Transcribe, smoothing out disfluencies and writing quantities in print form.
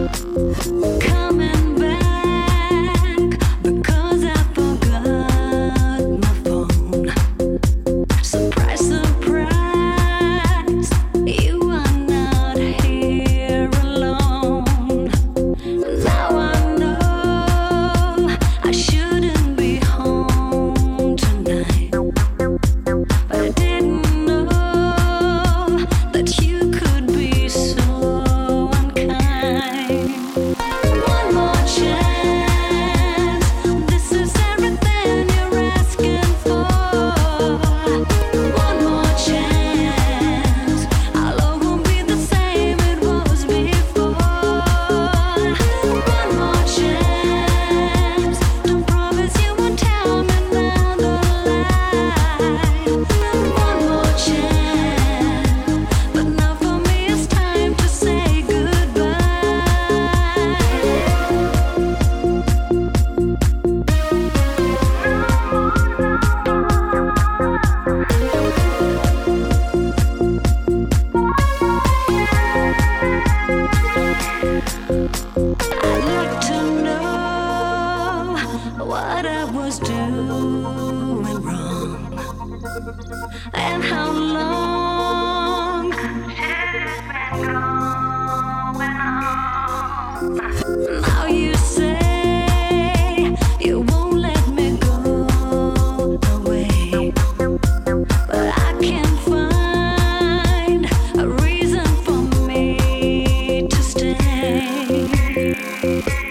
Coming back because I forgot my phone. Surprise, surprise, you are not here alone. Now I know I shouldn't be home tonight, but I didn't know that you could be so unkind. One more chance, this is everything you're asking for. One more chance, our love won't be the same it was before. One more chance, don't promise you won't tell me another lie. One more chance, but now for me it's time to say goodbye. I'd like to know what I was doing wrong and how long it's been going on. Now you say you won't let me go away, but I can't find a reason for me to stay.